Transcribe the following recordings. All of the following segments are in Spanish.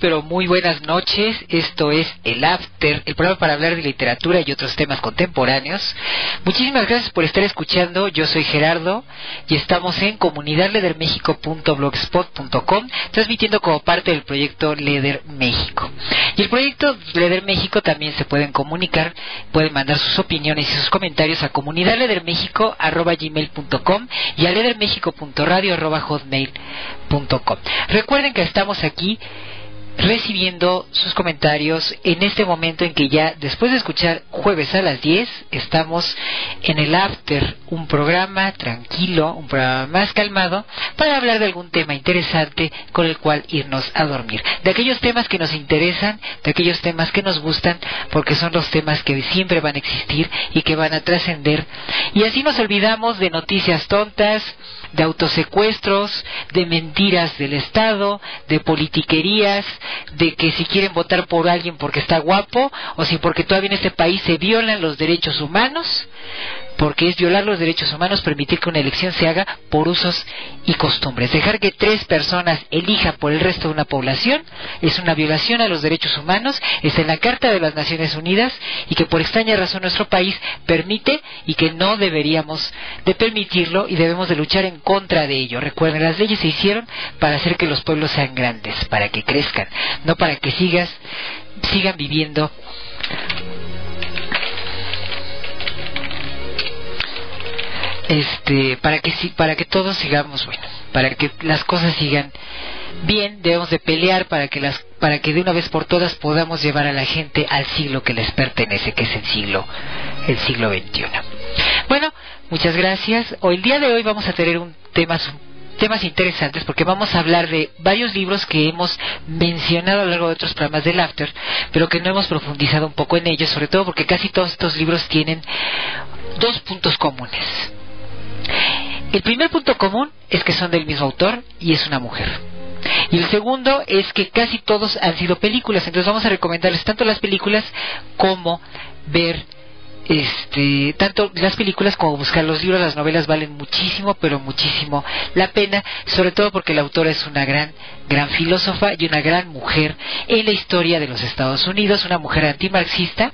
pero muy buenas noches. Esto es el After, el programa para hablar de literatura y otros temas contemporáneos. Muchísimas gracias por estar escuchando. Yo soy Gerardo y estamos en comunidadledermexico.blogspot.com, transmitiendo como parte del proyecto Leder México. Y el proyecto Leder México también se pueden comunicar, pueden mandar sus opiniones y sus comentarios a comunidadledermexico@gmail.com y a ledermexico.radio@hotmail.com. Recuerden que estamos aquí recibiendo sus comentarios en este momento en que ya después de escuchar Jueves a las 10 estamos en el After, un programa tranquilo, un programa más calmado para hablar de algún tema interesante con el cual irnos a dormir, de aquellos temas que nos interesan, de aquellos temas que nos gustan, porque son los temas que siempre van a existir y que van a trascender, y así nos olvidamos de noticias tontas, de autosecuestros, de mentiras del Estado, de politiquerías, de que si quieren votar por alguien porque está guapo, o si porque todavía en este país se violan los derechos humanos, porque es violar los derechos humanos permitir que una elección se haga por usos y costumbres. Dejar que 3 personas elijan por el resto de una población es una violación a los derechos humanos, está en la Carta de las Naciones Unidas, y que por extraña razón nuestro país permite, y que no deberíamos de permitirlo y debemos de luchar en contra de ello. Recuerden, las leyes se hicieron para hacer que los pueblos sean grandes, para que crezcan, no para que sigan viviendo para que todos sigamos, para que las cosas sigan bien. Debemos de pelear para que de una vez por todas podamos llevar a la gente al siglo que les pertenece, que es el siglo XXI. Bueno, muchas gracias. El día de hoy vamos a tener temas interesantes, porque vamos a hablar de varios libros que hemos mencionado a lo largo de otros programas del After, pero que no hemos profundizado un poco en ellos, sobre todo porque casi todos estos libros tienen 2 puntos comunes. El primer punto común es que son del mismo autor y es una mujer. Y el segundo es que casi todos han sido películas, entonces vamos a recomendarles tanto las películas como ver tanto las películas como buscar los libros. Las novelas valen muchísimo, pero muchísimo la pena, sobre todo porque la autora es una gran filósofa y una gran mujer en la historia de los Estados Unidos, una mujer antimarxista.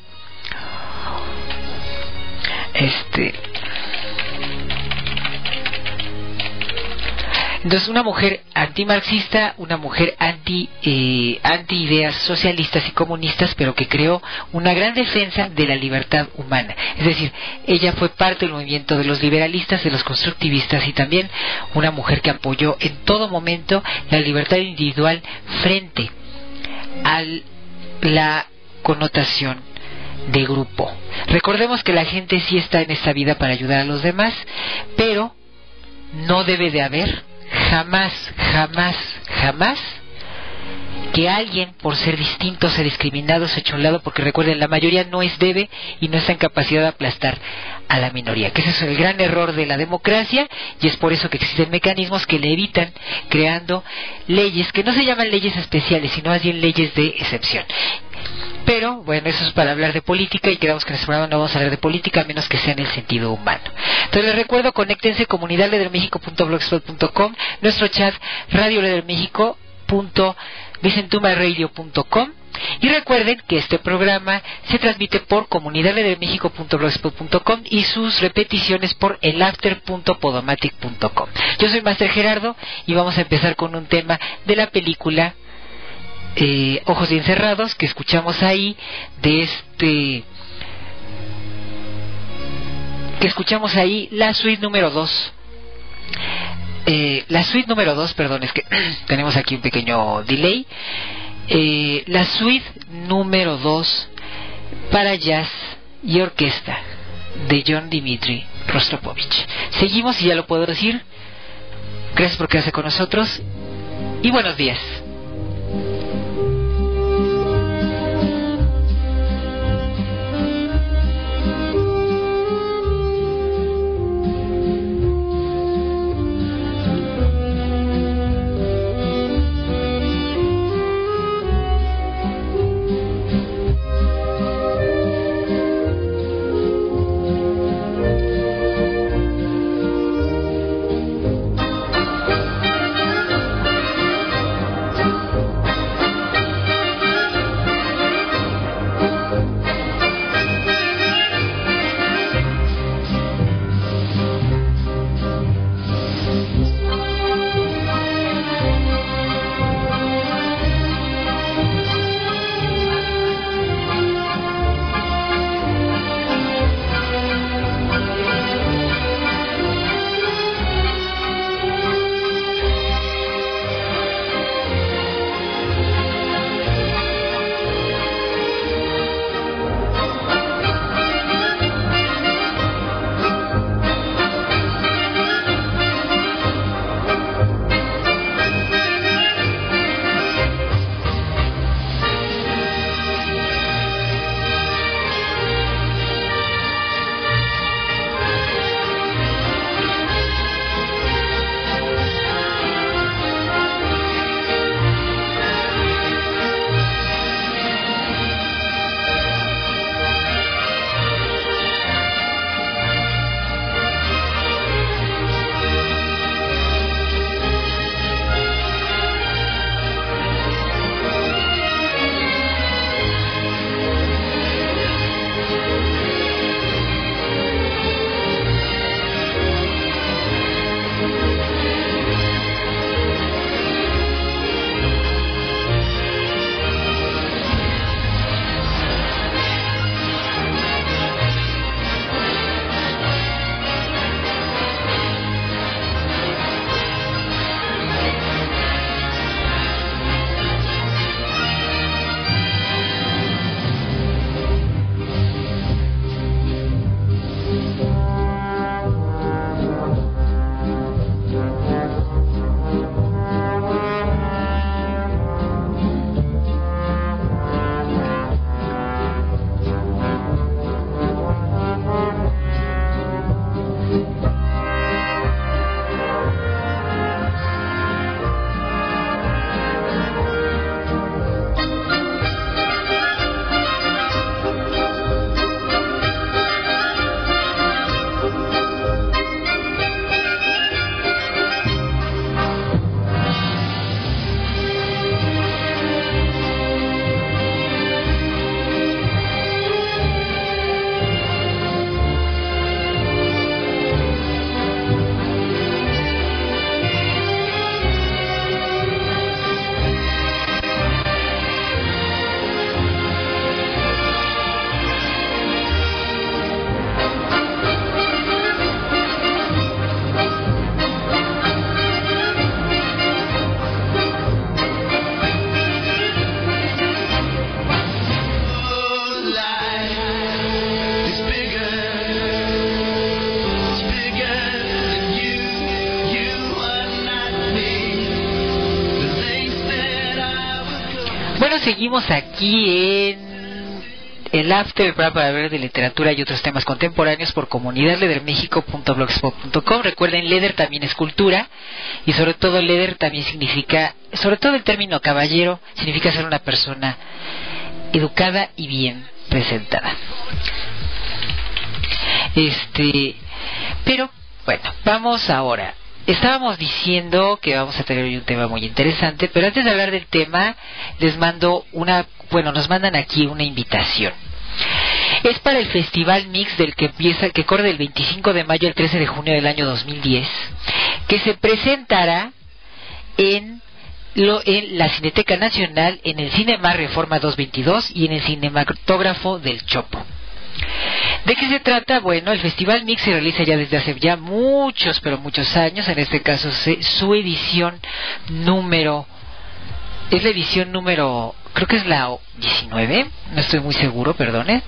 Entonces, una mujer antimarxista, una mujer anti ideas socialistas y comunistas, pero que creó una gran defensa de la libertad humana. Es decir, ella fue parte del movimiento de los liberalistas, de los constructivistas, y también una mujer que apoyó en todo momento la libertad individual frente a la connotación de grupo. Recordemos que la gente sí está en esta vida para ayudar a los demás, pero no debe de haber jamás que alguien por ser distinto, ser discriminado, ser hecho a un lado, porque recuerden, la mayoría no debe y no está en capacidad de aplastar a la minoría, que ese es el gran error de la democracia, y es por eso que existen mecanismos que le evitan, creando leyes que no se llaman leyes especiales, sino más bien leyes de excepción. Pero bueno, eso es para hablar de política, y quedamos que en este programa no vamos a hablar de política a menos que sea en el sentido humano. Entonces les recuerdo, conéctense comunidadledermexico.blogspot.com, nuestro chat radioledermexico.vicentumaradio.com, y recuerden que este programa se transmite por comunidadledermexico.blogspot.com y sus repeticiones por elafter.podomatic.com. Yo soy Master Gerardo y vamos a empezar con un tema de la película Ojos bien cerrados, que escuchamos ahí, la suite número 2. Perdón, es que tenemos aquí un pequeño delay. La suite número 2 para jazz y orquesta de John Dmitri Rostropovich. Seguimos, y ya lo puedo decir. Gracias por quedarse con nosotros y buenos días. seguimos aquí en el After, el programa para hablar de literatura y otros temas contemporáneos por comunidadledermexico.blogspot.com. Recuerden, Leder también es cultura, y sobre todo Leder también significa, sobre todo el término caballero, significa ser una persona educada y bien presentada. Pero bueno, vamos ahora. Estábamos diciendo que vamos a tener hoy un tema muy interesante, pero antes de hablar del tema, nos mandan aquí una invitación. Es para el Festival Mix que corre del 25 de mayo al 13 de junio del año 2010, que se presentará en la Cineteca Nacional, en el Cinemar Reforma 222 y en el Cinematógrafo del Chopo. ¿De qué se trata? Bueno, el Festival Mix se realiza ya desde hace ya muchos años. En este caso su edición número, creo que es la 19, no estoy muy seguro, perdone.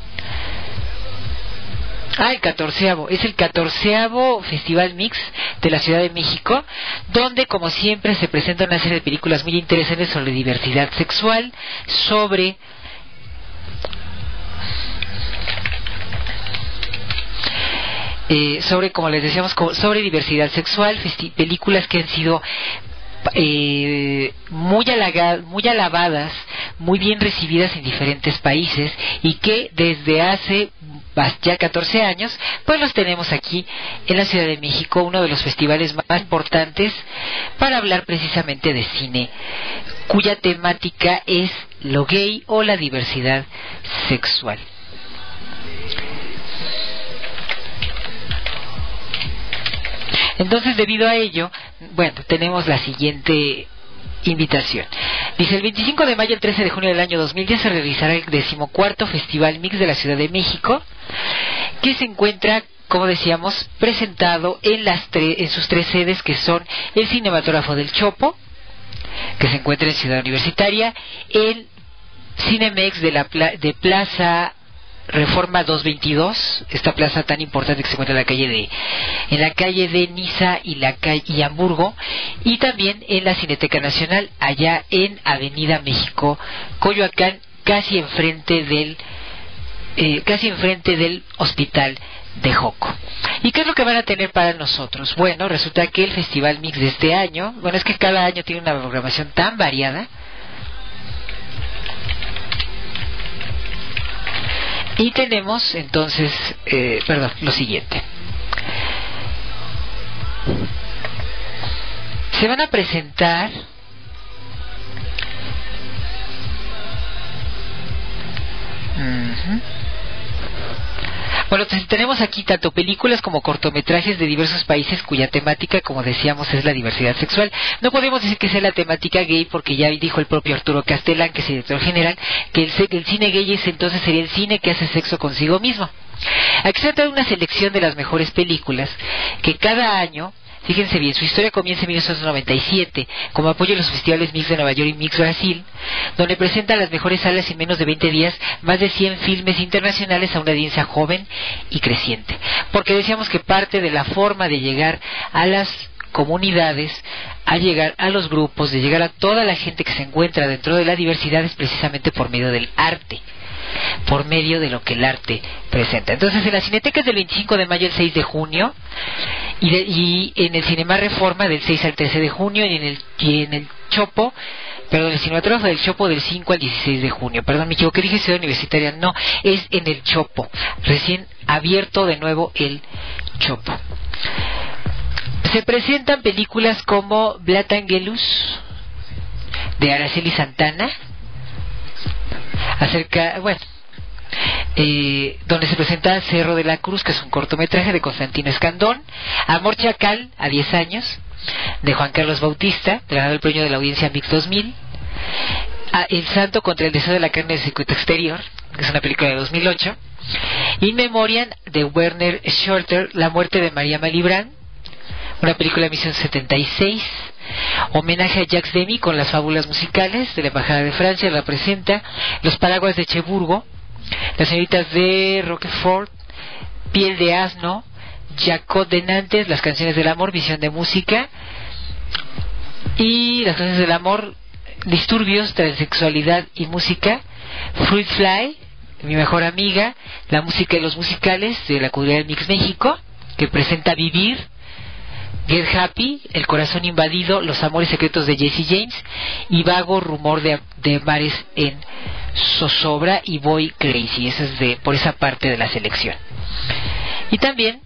El 14avo, es el 14avo Festival Mix de la Ciudad de México, donde como siempre se presenta una serie de películas muy interesantes sobre diversidad sexual, sobre como les decíamos, sobre diversidad sexual, películas que han sido muy alabadas, muy bien recibidas en diferentes países, y que desde hace ya 14 años pues los tenemos aquí en la Ciudad de México, uno de los festivales más importantes para hablar precisamente de cine, cuya temática es lo gay o la diversidad sexual. Entonces, debido a ello, tenemos la siguiente invitación. Dice: el 25 de mayo al 13 de junio del año 2010 se realizará el 14º Festival Mix de la Ciudad de México, que se encuentra, como decíamos, presentado en sus 3 sedes, que son el Cinematógrafo del Chopo, que se encuentra en Ciudad Universitaria, el Cinemex de Plaza Reforma 222, esta plaza tan importante que se encuentra en la calle de Niza y Hamburgo, y también en la Cineteca Nacional, allá en Avenida México, Coyoacán, casi enfrente del Hospital de Joco. ¿Y qué es lo que van a tener para nosotros? Bueno, resulta que el Festival Mix de este año, es que cada año tiene una programación tan variada. Y tenemos entonces, lo siguiente. Se van a presentar tenemos aquí tanto películas como cortometrajes de diversos países cuya temática, como decíamos, es la diversidad sexual. No podemos decir que sea la temática gay, porque ya dijo el propio Arturo Castelán, que es el director general, que el cine gay entonces sería el cine que hace sexo consigo mismo. Aquí se trata de una selección de las mejores películas que cada año, fíjense bien, su historia comienza en 1997 como apoyo a los festivales Mix de Nueva York y Mix Brasil, donde presentan las mejores salas en menos de 20 días más de 100 filmes internacionales a una audiencia joven y creciente. Porque decíamos que parte de la forma de llegar a las comunidades, a llegar a los grupos, de llegar a toda la gente que se encuentra dentro de la diversidad, es precisamente por medio del arte, por medio de lo que el arte presenta. Entonces, en la Cineteca es del 25 de mayo al 6 de junio, y en el Cinema Reforma del 6 al 13 de junio, y en el Chopo, el Cinematógrafo del Chopo del 5 al 16 de junio. Perdón, me equivoqué, dije Ciudad Universitaria, no, es en el Chopo, recién abierto de nuevo el Chopo. Se presentan películas como Blatt Angelus, de Araceli Santana, donde se presenta Cerro de la Cruz, que es un cortometraje de Constantino Escandón; Amor Chacal, a 10 años, de Juan Carlos Bautista, ganador del premio de la Audiencia Mix 2000; El Santo contra el deseo de la carne del circuito exterior, que es una película de 2008; In Memoriam, de Werner Schurter, La muerte de María Malibran, una película de 1976; Homenaje a Jacques Demy con Las fábulas musicales, de la Embajada de Francia, la presenta; Los paraguas de Cherburgo, Las señoritas de Roquefort, Piel de asno, Jacot de Nantes, Las canciones del amor, Visión de música, y Las canciones del amor, Disturbios, Transexualidad y Música, Fruit Fly, Mi Mejor Amiga, La Música y los Musicales, de la comunidad del Mix México, que presenta Vivir, Get Happy, El Corazón Invadido, Los Amores Secretos de Jesse James, y Vago Rumor de Mares en Zozobra y Boy Crazy. Esa es por esa parte de la selección. Y también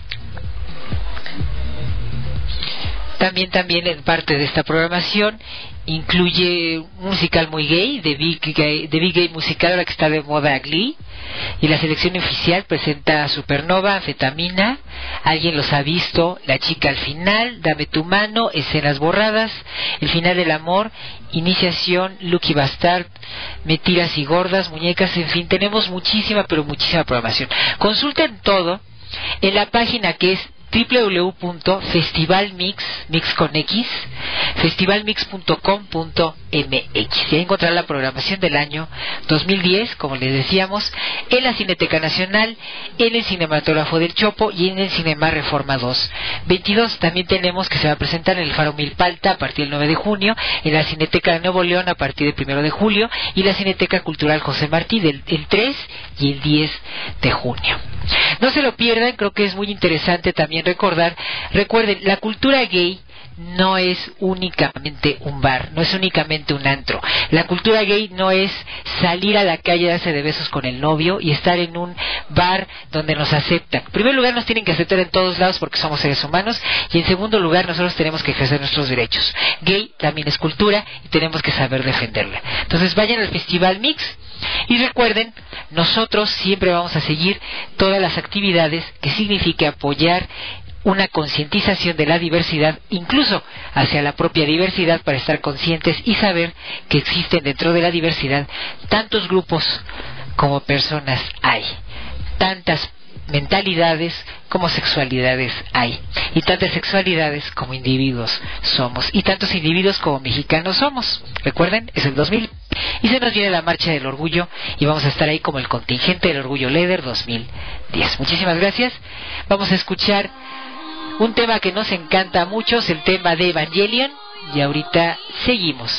en parte de esta programación incluye un musical muy gay, de Big Gay Musical, ahora que está de moda Glee, y la selección oficial presenta Supernova, Anfetamina, Alguien los ha visto, La chica al final, Dame tu mano, Escenas borradas, El final del amor, Iniciación, Lucky Bastard, Mentiras y gordas, Muñecas, en fin, tenemos muchísima programación. Consulten todo en la página que es www.festivalmix, mix con X, festivalmix.com.mx, y ahí encontrarán la programación del año 2010, como les decíamos, en la Cineteca Nacional, en el Cinematógrafo del Chopo y en el Cinema Reforma 222. También tenemos que se va a presentar en el Faro Milpalta a partir del 9 de junio, en la Cineteca de Nuevo León a partir del 1 de julio y la Cineteca Cultural José Martí el 3 y el 10 de junio. No se lo pierdan, creo que es muy interesante también recuerden, la cultura gay no es únicamente un bar, no es únicamente un antro. La cultura gay no es salir a la calle a darse de besos con el novio y estar en un bar donde nos aceptan. En primer lugar, nos tienen que aceptar en todos lados porque somos seres humanos, y en segundo lugar, nosotros tenemos que ejercer nuestros derechos. Gay también es cultura y tenemos que saber defenderla. Entonces vayan al Festival Mix y recuerden, nosotros siempre vamos a seguir todas las actividades que signifique apoyar una concientización de la diversidad, incluso hacia la propia diversidad, para estar conscientes y saber que existen dentro de la diversidad tantos grupos como personas hay, tantas mentalidades como sexualidades hay, y tantas sexualidades como individuos somos, y tantos individuos como mexicanos somos. Recuerden, es el 2000 y se nos viene la Marcha del Orgullo y vamos a estar ahí como el contingente del Orgullo Leder 2010. Muchísimas gracias. Vamos a escuchar un tema que nos encanta a muchos, el tema de Evangelion, y ahorita seguimos.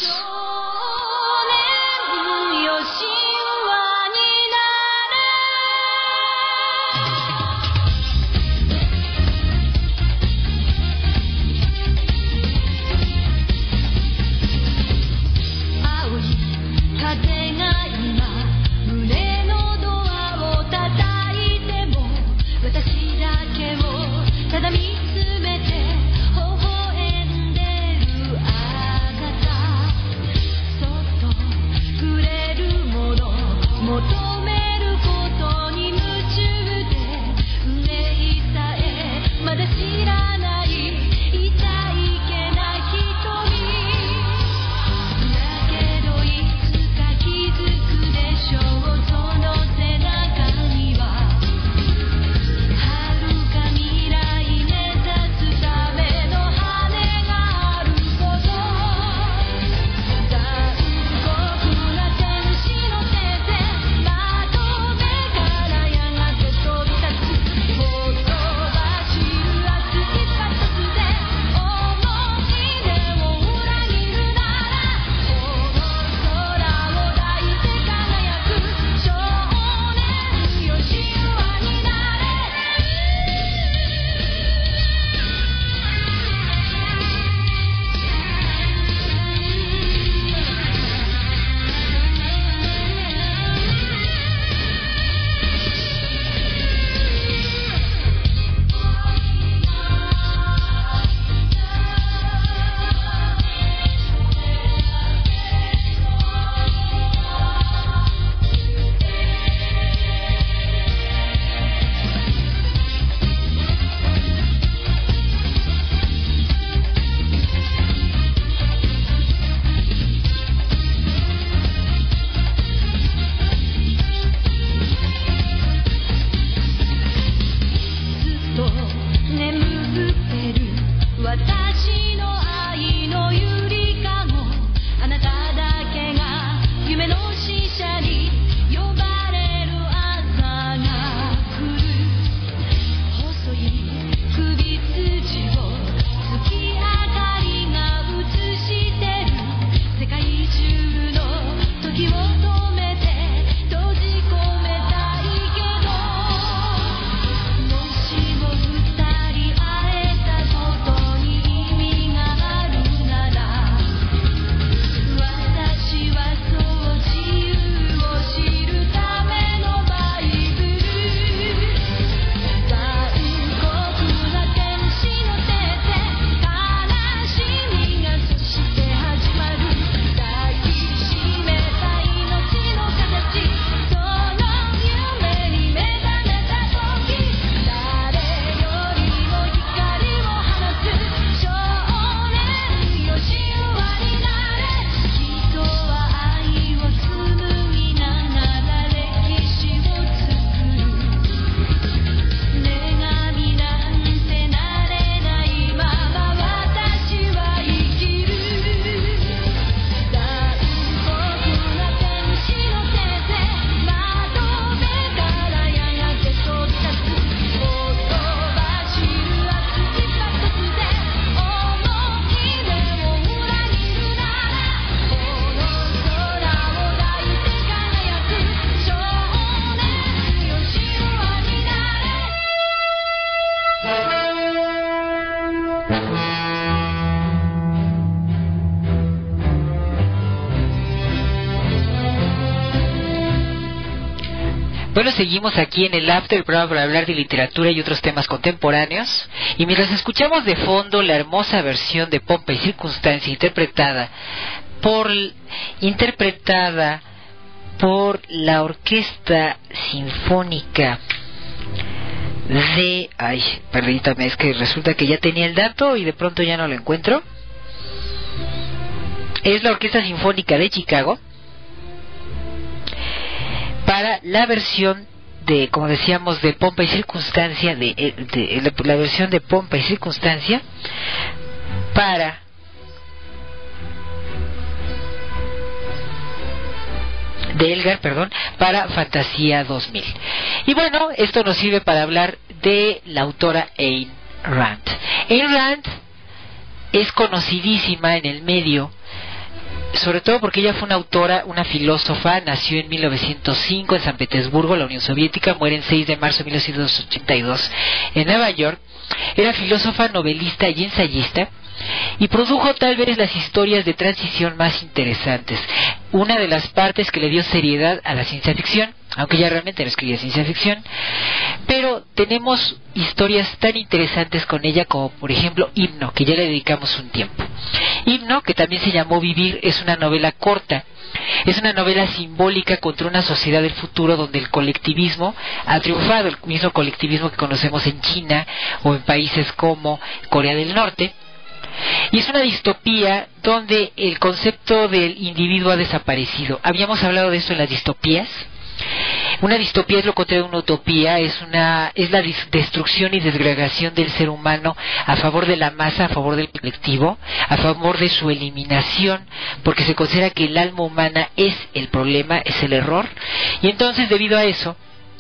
Bueno, seguimos aquí en el After, el programa para hablar de literatura y otros temas contemporáneos. Y mientras escuchamos de fondo la hermosa versión de Pompa y Circunstancia interpretada por la Orquesta Sinfónica de... Ay, permítame, es que resulta que ya tenía el dato y de pronto ya no lo encuentro. Es la Orquesta Sinfónica de Chicago, para la versión de, como decíamos, de Pompa y Circunstancia, la versión de Pompa y Circunstancia para de Elgar, perdón, para Fantasía 2000. Y bueno, esto nos sirve para hablar de la autora Ayn Rand. Ayn Rand es conocidísima en el medio, sobre todo porque ella fue una autora, una filósofa. Nació en 1905 en San Petersburgo, la Unión Soviética, muere en 6 de marzo de 1982 en Nueva York. Era filósofa, novelista y ensayista, y produjo tal vez las historias de transición más interesantes, una de las partes que le dio seriedad a la ciencia ficción, aunque ella realmente no escribía ciencia ficción. Pero tenemos historias tan interesantes con ella como por ejemplo Himno, que ya le dedicamos un tiempo. Himno, que también se llamó Vivir, es una novela corta. Es una novela simbólica contra una sociedad del futuro donde el colectivismo ha triunfado, el mismo colectivismo que conocemos en China o en países como Corea del Norte. Y es una distopía donde el concepto del individuo ha desaparecido. Habíamos hablado de eso en las distopías. Una distopía es lo contrario de una utopía, es la destrucción y desgregación del ser humano a favor de la masa, a favor del colectivo, a favor de su eliminación, porque se considera que el alma humana es el problema, es el error. Y entonces, debido a eso,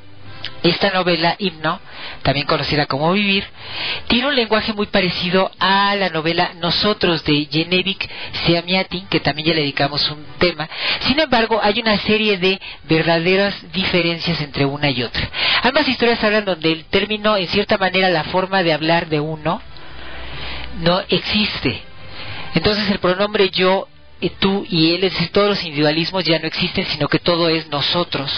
esta novela, Himno, también conocida como Vivir, tiene un lenguaje muy parecido a la novela Nosotros de Yenevik Samiatin, que también ya le dedicamos un tema. Sin embargo, hay una serie de verdaderas diferencias entre una y otra. Ambas historias hablan donde el término, en cierta manera, la forma de hablar de uno, no existe. Entonces el pronombre yo, tú y él, es decir, todos los individualismos ya no existen, sino que todo es nosotros.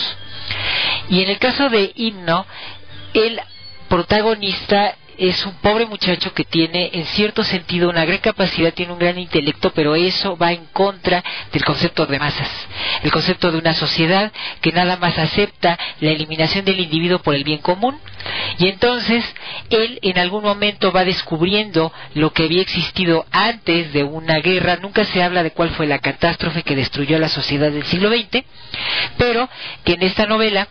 Y en el caso de Himno, el protagonista es un pobre muchacho que tiene en cierto sentido una gran capacidad, tiene un gran intelecto, pero eso va en contra del concepto de masas, el concepto de una sociedad que nada más acepta la eliminación del individuo por el bien común. Y entonces él en algún momento va descubriendo lo que había existido antes de una guerra. Nunca se habla de cuál fue la catástrofe que destruyó a la sociedad del siglo XX, pero que en esta novela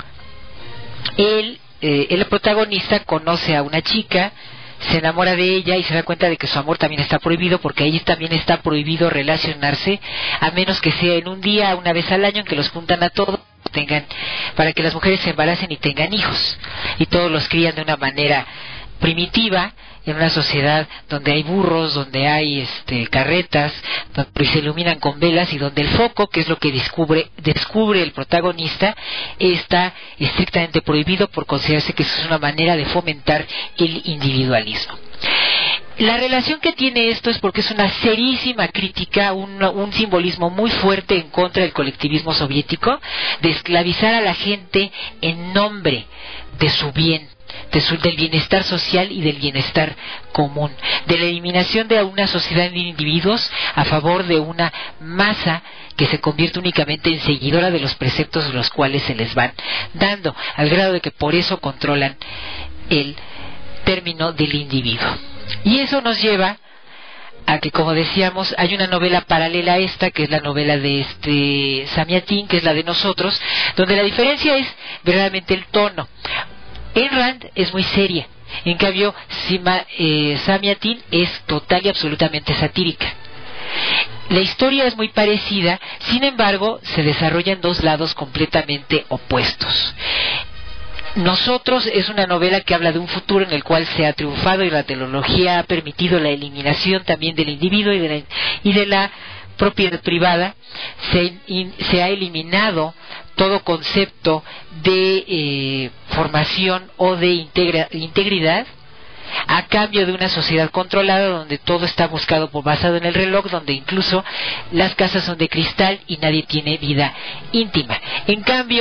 el protagonista conoce a una chica, se enamora de ella y se da cuenta de que su amor también está prohibido, porque ahí también está prohibido relacionarse, a menos que sea en un día, una vez al año, en que los juntan a todos, para que las mujeres se embaracen y tengan hijos, y todos los crían de una manera primitiva, en una sociedad donde hay burros, donde hay carretas, donde se iluminan con velas, y donde el foco, que es lo que descubre el protagonista, está estrictamente prohibido por considerarse que eso es una manera de fomentar el individualismo. La relación que tiene esto es porque es una serísima crítica, un simbolismo muy fuerte en contra del colectivismo soviético, de esclavizar a la gente en nombre de su bien, del bienestar social y del bienestar común, de la eliminación de una sociedad de individuos a favor de una masa que se convierte únicamente en seguidora de los preceptos de los cuales se les van dando, al grado de que por eso controlan el término del individuo. Y eso nos lleva a que, como decíamos, hay una novela paralela a esta, que es la novela de Samiatin, que es la de Nosotros, donde la diferencia es verdaderamente el tono. Ayn Rand es muy seria, en cambio Samiatin es total y absolutamente satírica. La historia es muy parecida, sin embargo se desarrolla en dos lados completamente opuestos. Nosotros es una novela que habla de un futuro en el cual se ha triunfado y la tecnología ha permitido la eliminación también del individuo y de la propiedad privada. Se ha eliminado todo concepto de formación o de integridad, a cambio de una sociedad controlada donde todo está basado en el reloj, donde incluso las casas son de cristal y nadie tiene vida íntima. En cambio,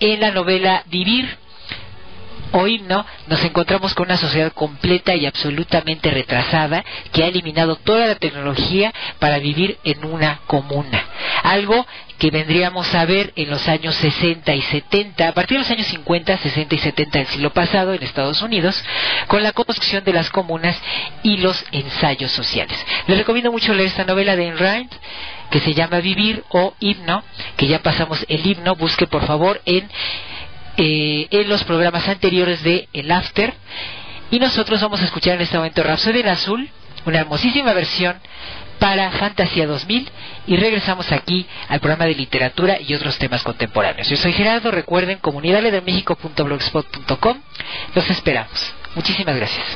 en la novela Vivir o Himno, nos encontramos con una sociedad completa y absolutamente retrasada que ha eliminado toda la tecnología para vivir en una comuna. Algo que vendríamos a ver en los años 60 y 70, a partir de los años 50, 60 y 70 del siglo pasado en Estados Unidos, con la construcción de las comunas y los ensayos sociales. Les recomiendo mucho leer esta novela de Ayn Rand, que se llama Vivir o Himno, que ya pasamos el himno. Busque por favor en los programas anteriores de El After, y nosotros vamos a escuchar en este momento Rhapsody en Azul, una hermosísima versión para Fantasía 2000, y regresamos aquí al programa de literatura y otros temas contemporáneos. Yo soy Gerardo, recuerden comunidadledelmexico.blogspot.com, los esperamos. Muchísimas gracias.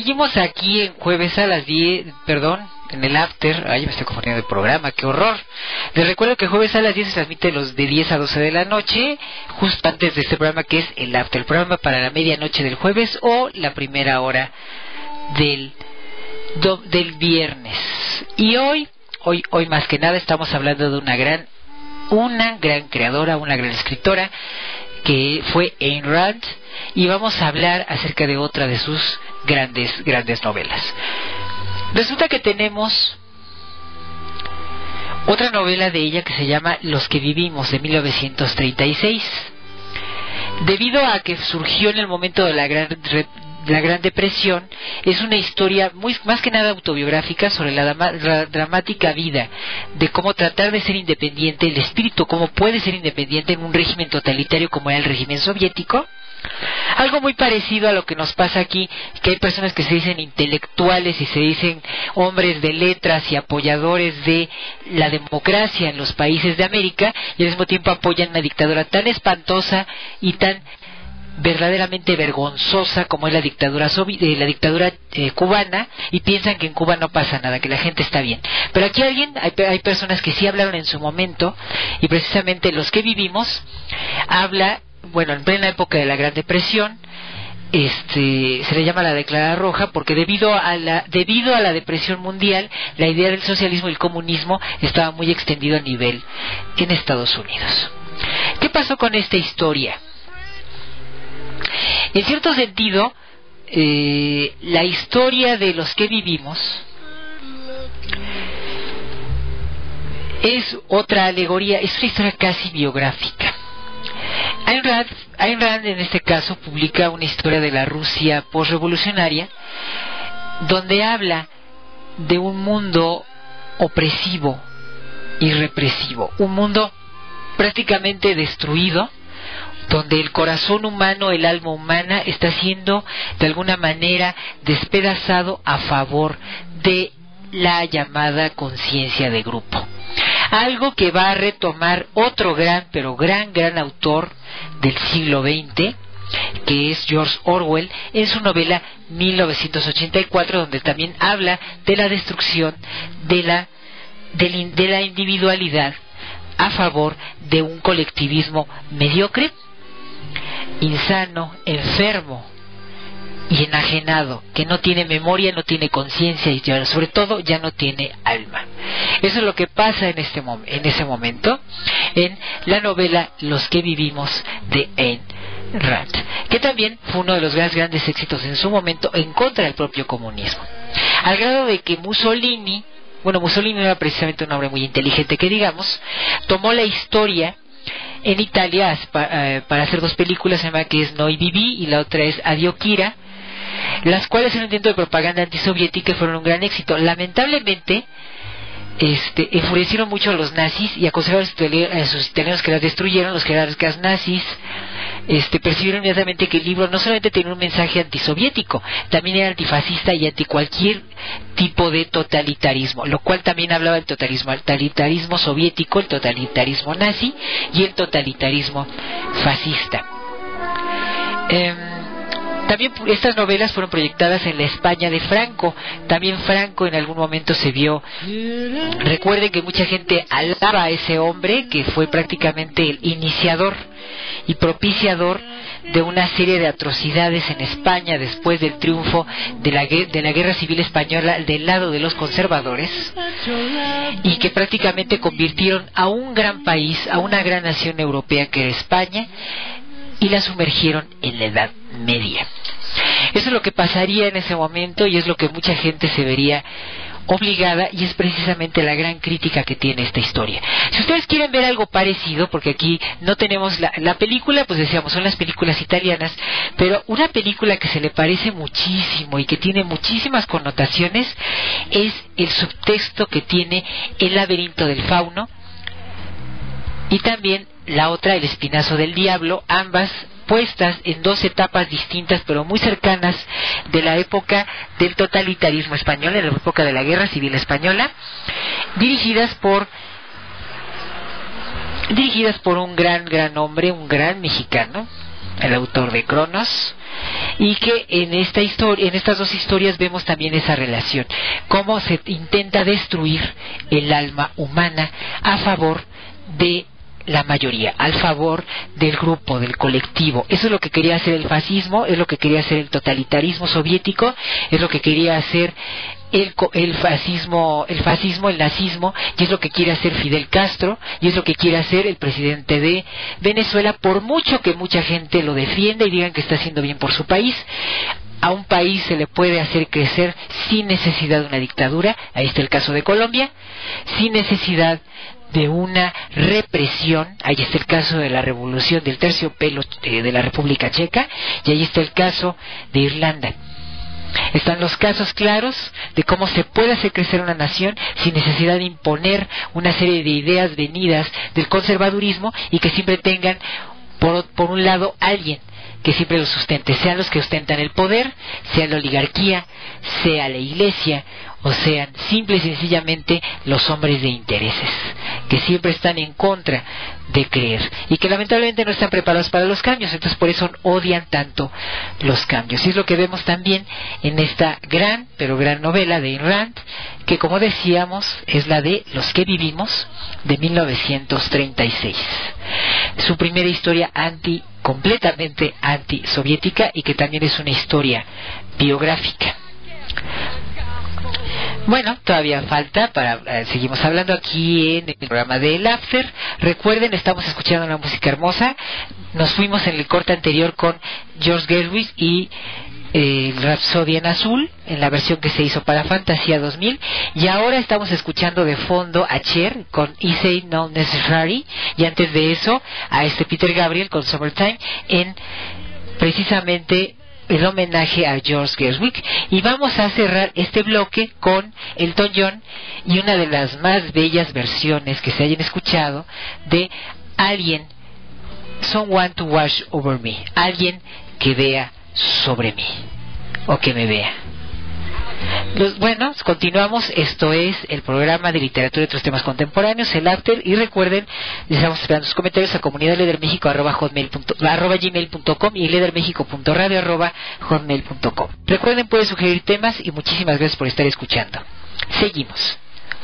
seguimos aquí en jueves a las 10, perdón, en el After. Ay, me estoy confundiendo el programa, qué horror. Les recuerdo que jueves a las 10 se transmite de 10 a 12 de la noche, justo antes de este programa que es el After, el programa para la medianoche del jueves o la primera hora del viernes. Y hoy más que nada estamos hablando de una gran creadora, una gran escritora, que fue Ayn Rand, y vamos a hablar acerca de otra de sus grandes novelas. Resulta que tenemos otra novela de ella que se llama Los que vivimos, de 1936. Debido a que surgió en el momento de la Gran Depresión, es una historia más que nada autobiográfica sobre la dramática vida de cómo tratar de ser independiente, el espíritu, cómo puede ser independiente en un régimen totalitario como era el régimen soviético. Algo muy parecido a lo que nos pasa aquí, que hay personas que se dicen intelectuales y se dicen hombres de letras y apoyadores de la democracia en los países de América, y al mismo tiempo apoyan una dictadura tan espantosa y tan verdaderamente vergonzosa como es la dictadura cubana, y piensan que en Cuba no pasa nada, que la gente está bien. Pero aquí hay personas que sí hablaron en su momento, y precisamente Los que vivimos habla, bueno, en plena época de la Gran Depresión, se le llama la Declarada Roja porque debido a la depresión mundial, la idea del socialismo y el comunismo estaba muy extendido a nivel en Estados Unidos. ¿Qué pasó con esta historia? En cierto sentido, la historia de Los que vivimos es otra alegoría, es una historia casi biográfica. Ayn Rand en este caso publica una historia de la Rusia postrevolucionaria, donde habla de un mundo opresivo y represivo, un mundo prácticamente destruido, donde el corazón humano, el alma humana está siendo de alguna manera despedazado a favor de la llamada conciencia de grupo. Algo que va a retomar otro gran autor del siglo XX, que es George Orwell, en su novela 1984, donde también habla de la destrucción de la individualidad a favor de un colectivismo mediocre, insano, enfermo y enajenado, que no tiene memoria, no tiene conciencia y sobre todo ya no tiene alma. Eso es lo que pasa en ese momento en la novela Los que vivimos de Ayn Rand, que también fue uno de los grandes éxitos en su momento en contra del propio comunismo, al grado de que Mussolini no era precisamente un hombre muy inteligente que digamos, tomó la historia en Italia para hacer dos películas, se llama que es Noi Vivi y la otra es Addio Kira, las cuales en un intento de propaganda antisoviética fueron un gran éxito. Lamentablemente enfurecieron mucho a los nazis y aconsejaron a sus italianos que las destruyeron. Los jerarcas nazis percibieron inmediatamente que el libro no solamente tenía un mensaje antisoviético, también era antifascista y anti cualquier tipo de totalitarismo, lo cual también hablaba del totalitarismo soviético, el totalitarismo nazi y el totalitarismo fascista. También estas novelas fueron proyectadas en la España de Franco. También Franco en algún momento se vio. Recuerden que mucha gente alaba a ese hombre que fue prácticamente el iniciador y propiciador de una serie de atrocidades en España después del triunfo de la Guerra Civil Española del lado de los conservadores, y que prácticamente convirtieron a un gran país, a una gran nación europea que era España, y la sumergieron en la Edad Media. Eso es lo que pasaría en ese momento y es lo que mucha gente se vería obligada, y es precisamente la gran crítica que tiene esta historia. Si ustedes quieren ver algo parecido, porque aquí no tenemos la película, pues decíamos, son las películas italianas, pero una película que se le parece muchísimo y que tiene muchísimas connotaciones es el subtexto que tiene El laberinto del fauno, y también la otra, El espinazo del diablo, ambas puestas en dos etapas distintas pero muy cercanas de la época del totalitarismo español, de la época de la Guerra Civil Española, dirigidas por un gran hombre, un gran mexicano, el autor de Cronos, y que en esta historia, en estas dos historias vemos también esa relación, cómo se intenta destruir el alma humana a favor de la mayoría, al favor del grupo, del colectivo. Eso es lo que quería hacer el fascismo, es lo que quería hacer el totalitarismo soviético, es lo que quería hacer el fascismo, el nazismo, y es lo que quiere hacer Fidel Castro, y es lo que quiere hacer el presidente de Venezuela, por mucho que mucha gente lo defienda y digan que está haciendo bien por su país. A un país se le puede hacer crecer sin necesidad de una dictadura, ahí está el caso de Colombia, sin necesidad de una represión, ahí está el caso de la revolución del terciopelo de la República Checa, y ahí está el caso de Irlanda. Están los casos claros de cómo se puede hacer crecer una nación sin necesidad de imponer una serie de ideas venidas del conservadurismo y que siempre tengan por un lado alguien que siempre los sustente, sean los que ostentan el poder, sea la oligarquía, sea la iglesia, o sean simple y sencillamente los hombres de intereses, que siempre están en contra de creer y que lamentablemente no están preparados para los cambios, entonces por eso odian tanto los cambios. Y es lo que vemos también en esta gran, pero gran novela de Ayn Rand, que como decíamos es la de Los que vivimos, de 1936. Su primera historia completamente antisoviética, y que también es una historia biográfica. Bueno, todavía falta para seguimos hablando aquí en el programa de El After. Recuerden, estamos escuchando una música hermosa. Nos fuimos en el corte anterior con George Gershwin y Rhapsody en Azul, en la versión que se hizo para Fantasía 2000, y ahora estamos escuchando de fondo a Cher con Is It Not Necessary, y antes de eso a Peter Gabriel con Summertime, en precisamente el homenaje a George Gershwin. Y vamos a cerrar este bloque con Elton John y una de las más bellas versiones que se hayan escuchado de Alguien, Someone to Watch Over Me, alguien que vea sobre mí o que me vea. Bueno, continuamos. Esto es el programa de literatura y otros temas contemporáneos, el After, y recuerden, les estamos esperando sus comentarios a comunidadledermexico@hotmail.com y ledermexico.radio@hotmail.com. Recuerden, pueden sugerir temas, y muchísimas gracias por estar escuchando. Seguimos.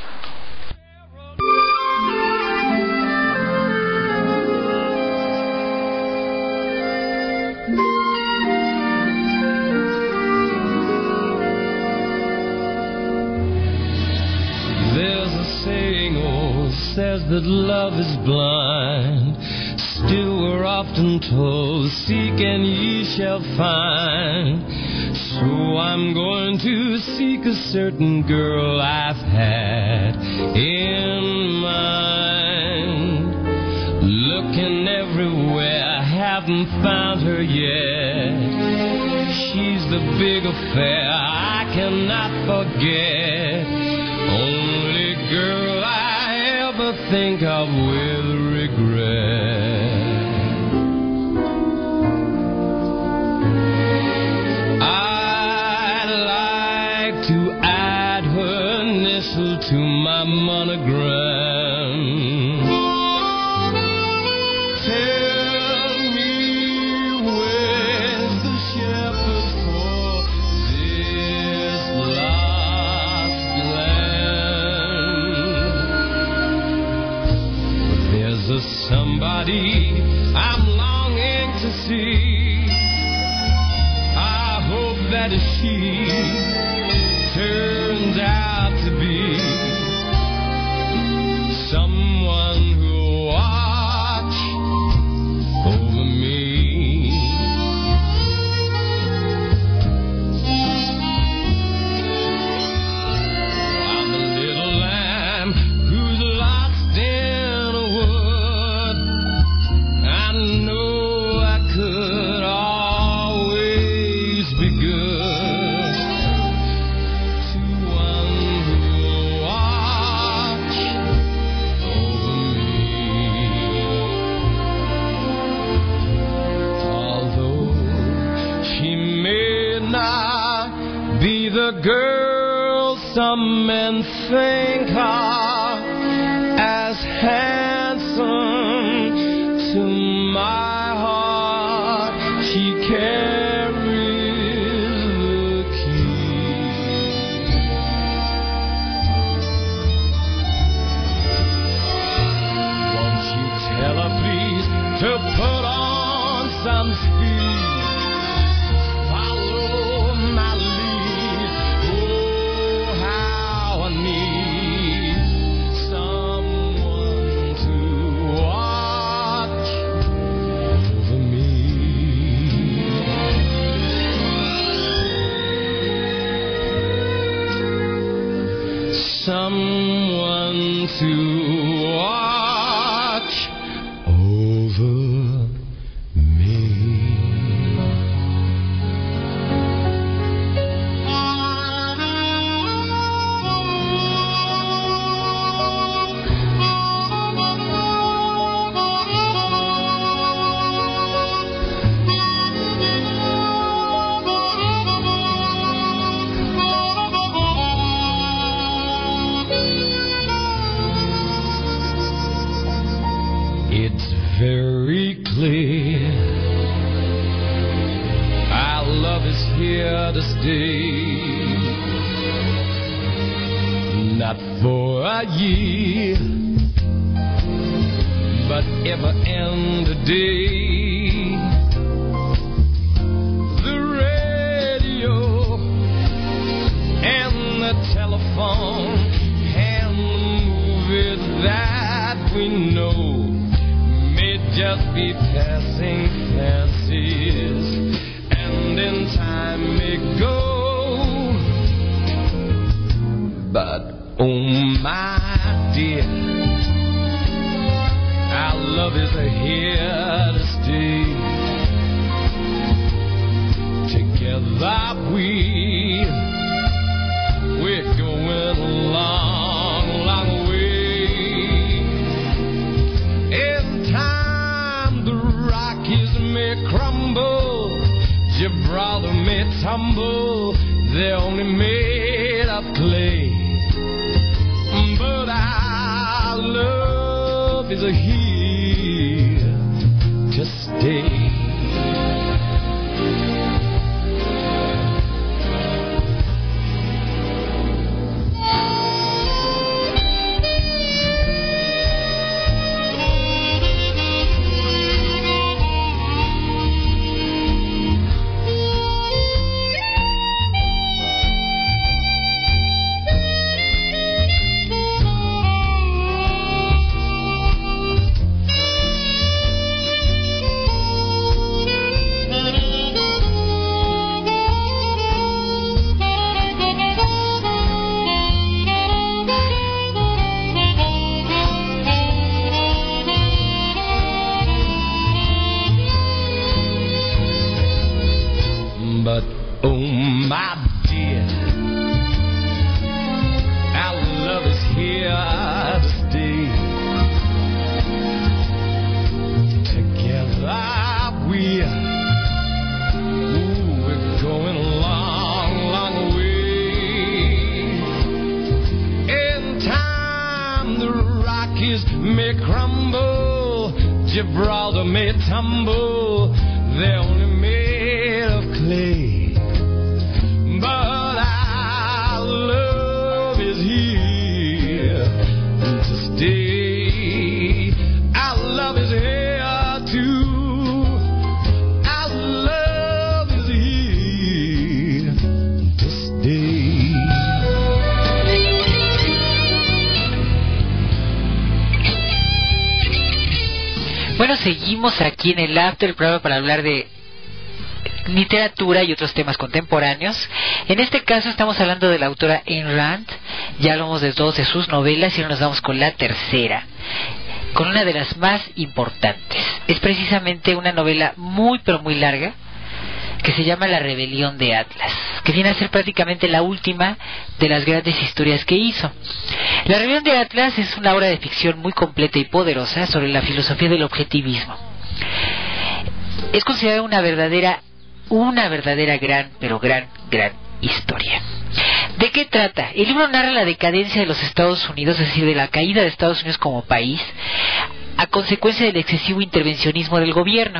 Says that love is blind, still we're often told, seek and ye shall find. So I'm going to seek a certain girl I've had in mind. Looking everywhere, haven't found her yet. She's the big affair I cannot forget. Only girl I think of with regret. I'd like to add her initial to my monogram. Tell me where's the shepherd for this lost land. There's a somebody I'm longing to see. I hope that she turns out to be someone who'll watch over me. I'm a little lamb who's lost in a wood. I know I could always be good to one who'll watch over me. Although she may not be the girl some men think of as handsome, to my heart carries the key. Won't you tell her please to put on some speed? Follow my lead. Oh, how I need someone to watch over me. Someone to watch over me. It's very clear our love is here to stay, not for a year, but ever and a day. The radio and the telephone and the movies that we know may just be passing fancies, and in time may go. But oh my dear, our love is here to stay. Together we're going a long, long way. In time the Rockies may crumble, Gibraltar may tumble, they're only made of clay. But our love is here to stay. But oh my dear, our love is here to stay. Together we're going a long, long way. In time the Rockies may crumble, Gibraltar may tumble, they're only made of clay. But our love is here to stay. Our love is here our love is here to stay. Bueno, seguimos aquí en el After, el programa para hablar de literatura y otros temas contemporáneos. En este caso estamos hablando de la autora Ayn Rand. Ya hablamos de dos de sus novelas y ahora nos vamos con la tercera, con una de las más importantes. Es precisamente una novela muy pero muy larga que se llama La Rebelión de Atlas, que viene a ser prácticamente la última de las grandes historias que hizo. La Rebelión de Atlas es una obra de ficción muy completa y poderosa sobre la filosofía del objetivismo. Es considerada una verdadera gran, pero gran historia. ¿De qué trata? El libro narra la decadencia de los Estados Unidos, es decir, de la caída de Estados Unidos como país, a consecuencia del excesivo intervencionismo del gobierno.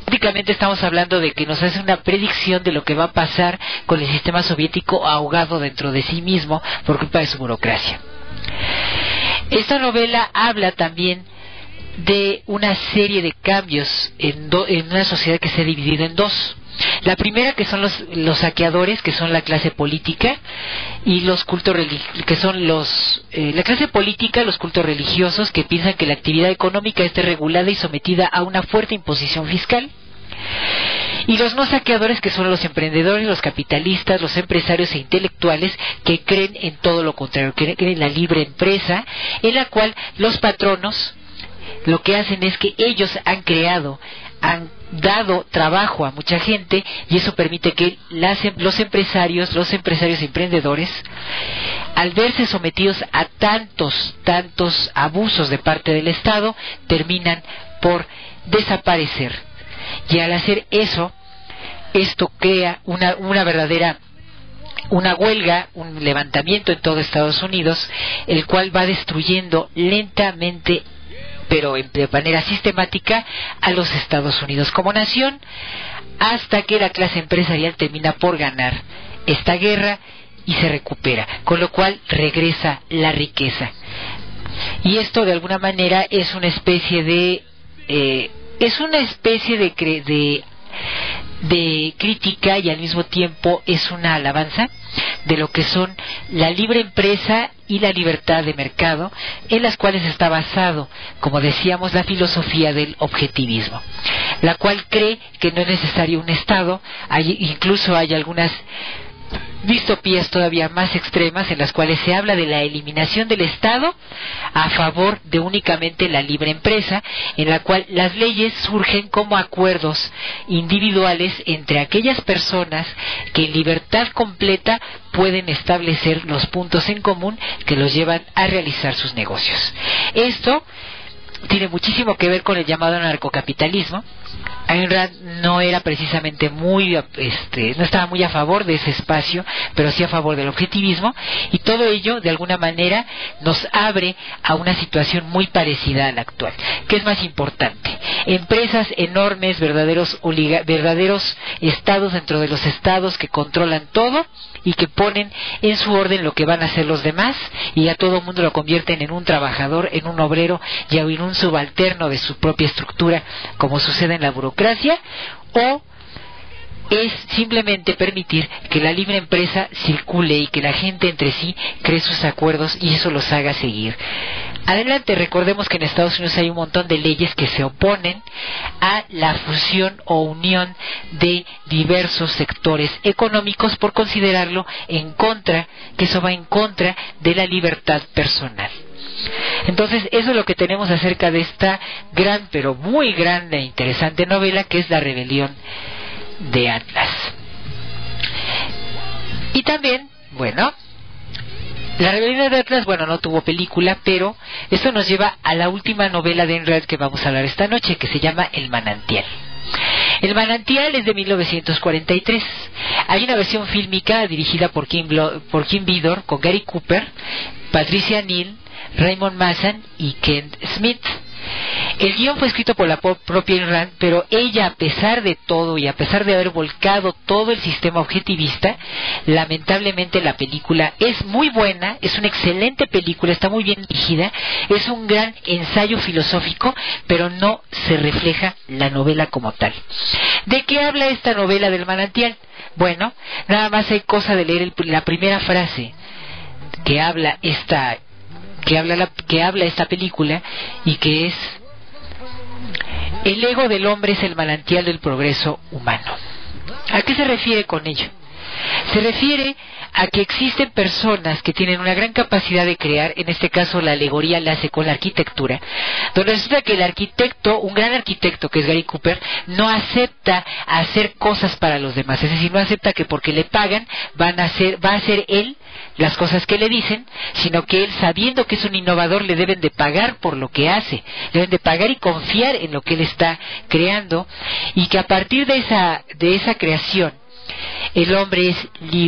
Prácticamente estamos hablando de que nos hace una predicción de lo que va a pasar con el sistema soviético ahogado dentro de sí mismo por culpa de su burocracia. Esta novela habla también de una serie de cambios en una sociedad que se ha dividido en dos. La primera, que son los saqueadores, que son la clase política, y los cultos que son la clase política, los cultos religiosos, que piensan que la actividad económica esté regulada y sometida a una fuerte imposición fiscal. Y los no saqueadores, que son los emprendedores, los capitalistas, los empresarios e intelectuales, que creen en todo lo contrario, que creen en la libre empresa, en la cual los patronos lo que hacen es que ellos han dado trabajo a mucha gente, y eso permite que los empresarios e emprendedores, al verse sometidos a tantos abusos de parte del Estado, terminan por desaparecer. Y al hacer eso, esto crea una verdadera huelga, un levantamiento en todo Estados Unidos, el cual va destruyendo lentamente, pero de manera sistemática, a los Estados Unidos como nación, hasta que la clase empresarial termina por ganar esta guerra y se recupera, con lo cual regresa la riqueza. Y esto de alguna manera es una especie de crítica, y al mismo tiempo es una alabanza de lo que son la libre empresa y la libertad de mercado, en las cuales está basado, como decíamos, la filosofía del objetivismo, la cual cree que no es necesario un Estado. Incluso hay algunas distopías todavía más extremas en las cuales se habla de la eliminación del Estado a favor de únicamente la libre empresa, en la cual las leyes surgen como acuerdos individuales entre aquellas personas que en libertad completa pueden establecer los puntos en común que los llevan a realizar sus negocios. Esto tiene muchísimo que ver con el llamado narcocapitalismo. Ayn Rand no era precisamente no estaba muy a favor de ese espacio, pero sí a favor del objetivismo, y todo ello de alguna manera nos abre a una situación muy parecida a la actual. ¿Qué es más importante? Empresas enormes, verdaderos estados dentro de los estados que controlan todo y que ponen en su orden lo que van a hacer los demás, y a todo mundo lo convierten en un trabajador, en un obrero y en un subalterno de su propia estructura, como sucede en la burocracia. O es simplemente permitir que la libre empresa circule y que la gente entre sí cree sus acuerdos y eso los haga seguir adelante. Recordemos que en Estados Unidos hay un montón de leyes que se oponen a la fusión o unión de diversos sectores económicos, por considerarlo que eso va en contra de la libertad personal. Entonces, eso es lo que tenemos acerca de esta gran, pero muy grande e interesante novela, que es La rebelión de Atlas. Y también, La rebelión de Atlas, no tuvo película, pero esto nos lleva a la última novela de Ayn Rand que vamos a hablar esta noche, que se llama El manantial. El manantial es de 1943. Hay una versión fílmica dirigida por Kim Vidor, con Gary Cooper, Patricia Neal, Raymond Mason y Kent Smith. El guión fue escrito por la propia Ayn Rand, pero ella, a pesar de todo y a pesar de haber volcado todo el sistema objetivista, lamentablemente la película es muy buena, es una excelente película, está muy bien dirigida, es un gran ensayo filosófico, pero no se refleja la novela como tal. ¿De qué habla esta novela del manantial? Nada más hay cosa de leer la primera frase que habla esta película, y que es: el ego del hombre es el manantial del progreso humano. ¿A qué se refiere con ello? Se refiere a que existen personas que tienen una gran capacidad de crear. En este caso la alegoría la hace con la arquitectura, donde resulta que el arquitecto, un gran arquitecto que es Gary Cooper, no acepta hacer cosas para los demás, es decir, no acepta que porque le pagan va a hacer él las cosas que le dicen, sino que él, sabiendo que es un innovador, le deben de pagar por lo que hace, le deben de pagar y confiar en lo que él está creando, y que a partir de esa creación el hombre es libre.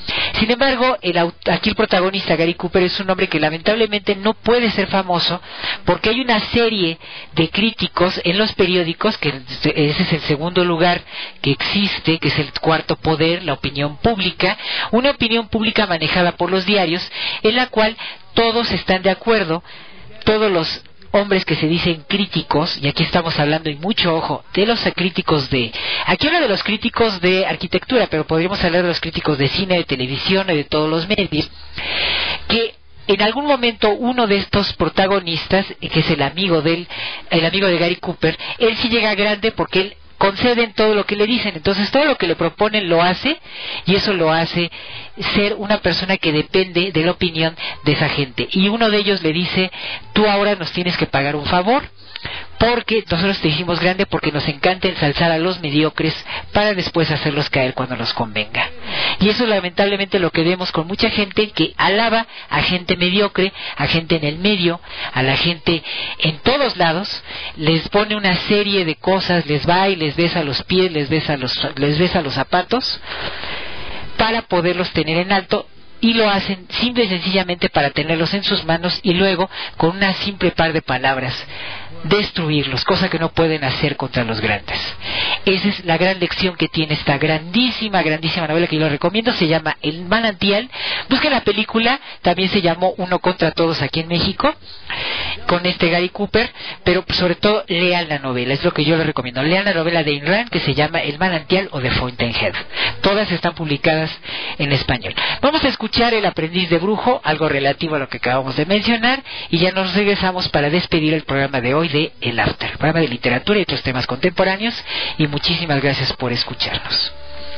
Sin embargo, aquí el protagonista, Gary Cooper, es un hombre que lamentablemente no puede ser famoso porque hay una serie de críticos en los periódicos, que ese es el segundo lugar que existe, que es el cuarto poder, la opinión pública, una opinión pública manejada por los diarios, en la cual todos están de acuerdo, todos los hombres que se dicen críticos, y aquí estamos hablando, y mucho ojo, de los críticos aquí hablo de los críticos de arquitectura, pero podríamos hablar de los críticos de cine, de televisión y de todos los medios, que en algún momento uno de estos protagonistas, que es el amigo de Gary Cooper, él sí llega grande porque él conceden todo lo que le dicen, entonces todo lo que le proponen lo hace, y eso lo hace ser una persona que depende de la opinión de esa gente. Y uno de ellos le dice: tú ahora nos tienes que pagar un favor, porque nosotros te hicimos grande, porque nos encanta ensalzar a los mediocres para después hacerlos caer cuando nos convenga. Y eso es lamentablemente lo que vemos con mucha gente que alaba a gente mediocre, a gente en el medio, a la gente en todos lados, les pone una serie de cosas, les va y les besa los pies, les besa los zapatos, para poderlos tener en alto, y lo hacen simple y sencillamente para tenerlos en sus manos y luego, con una simple par de palabras, destruirlos, cosa que no pueden hacer contra los grandes. Esa es la gran lección que tiene esta grandísima novela, que yo les recomiendo. Se llama El Manantial. Busquen la película, también se llamó Uno contra Todos aquí en México, con Gary Cooper, pero sobre todo lean la novela, es lo que yo les recomiendo. Lean la novela de Ayn Rand, que se llama El Manantial o The Fountainhead. Todas están publicadas en español. Vamos a escuchar El Aprendiz de Brujo, algo relativo a lo que acabamos de mencionar, y ya nos regresamos para despedir el programa de hoy de El After, programa de literatura y otros temas contemporáneos, y muchísimas gracias por escucharnos.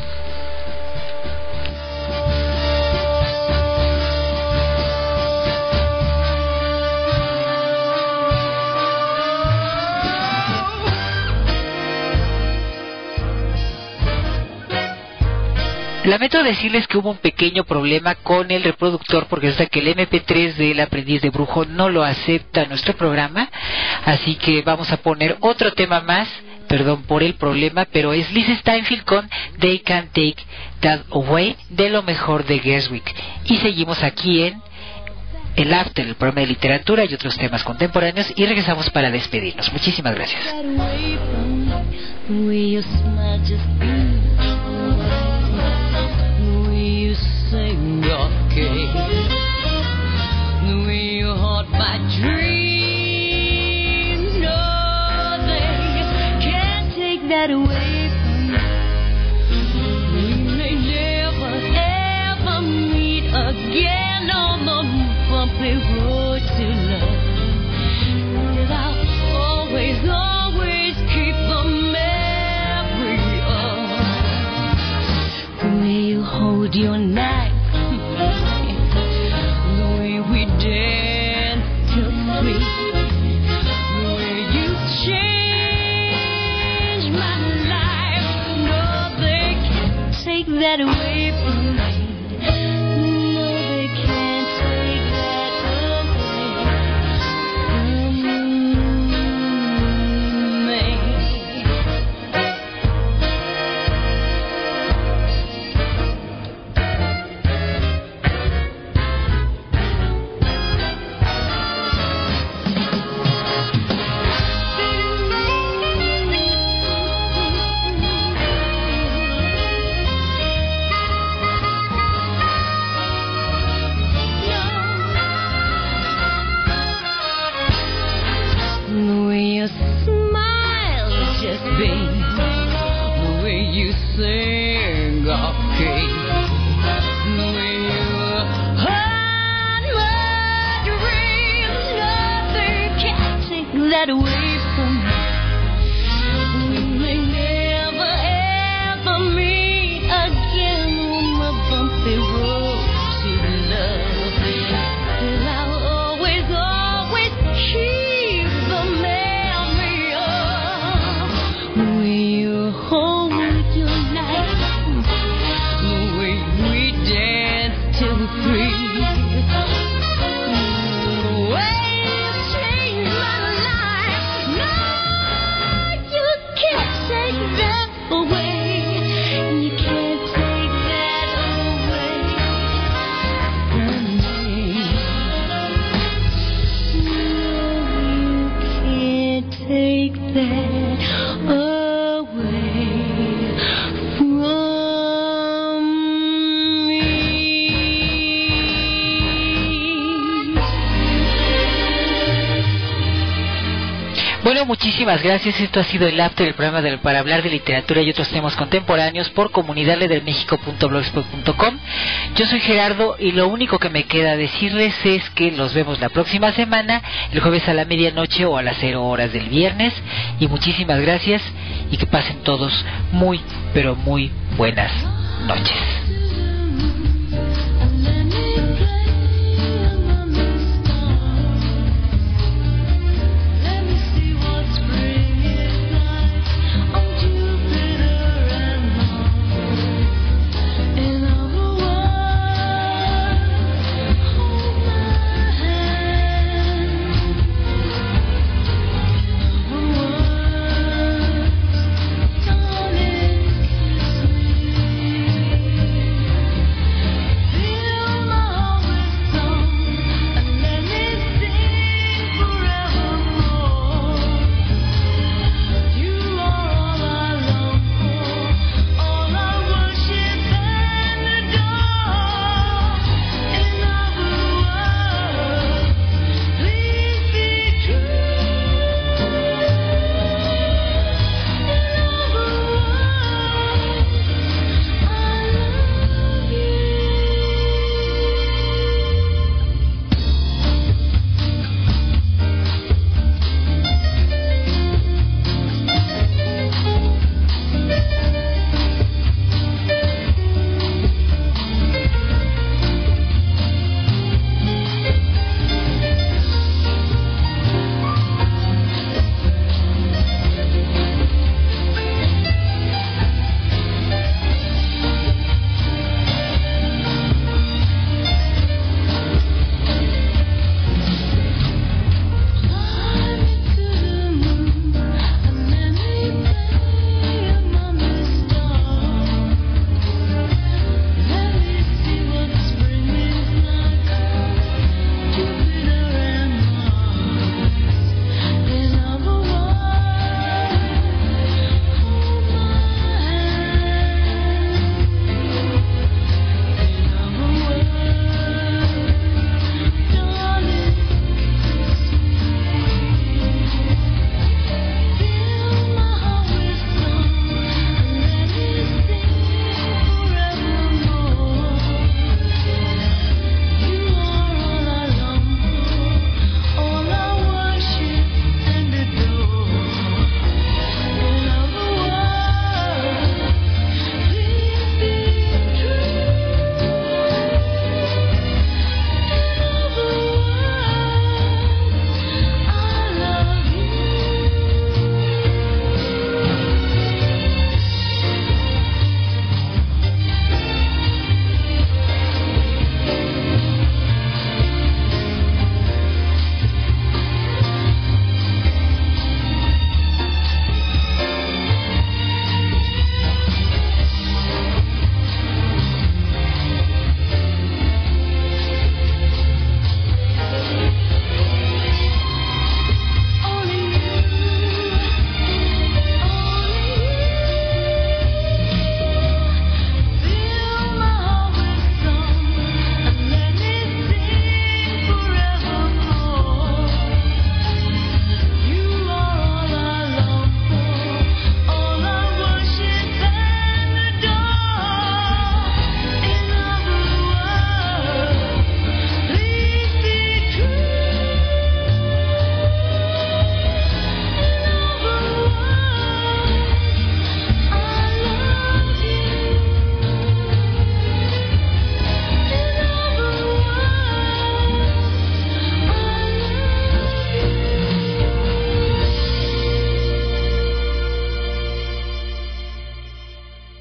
Lamento decirles que hubo un pequeño problema con el reproductor, porque hasta que el MP3 del Aprendiz de Brujo no lo acepta nuestro programa, así que vamos a poner otro tema más. Perdón por el problema, pero es Liz Steinfeld con They Can't Take That Away, de lo mejor de Gershwin. Y seguimos aquí en El After, el programa de literatura y otros temas contemporáneos, y regresamos para despedirnos. Muchísimas gracias. Sing okay, the way you haunt my dreams. No, they can't take that away from me. We may never ever meet again on the bumpy road to love, but I'll always keep the memory of the way you hold your knife. That away from me. No, they can't take that away from me. That away from me. We may never ever meet again on the bumpy road to love, but I'll always keep the memory of the way you hold your knife, the way we dance till we're free. Bueno, muchísimas gracias. Esto ha sido el After, el programa para hablar de literatura y otros temas contemporáneos por comunidadledelmexico.blogspot.com. Yo soy Gerardo y lo único que me queda decirles es que los vemos la próxima semana, el jueves a la medianoche o a las 0 horas del viernes. Y muchísimas gracias y que pasen todos muy, pero muy buenas noches.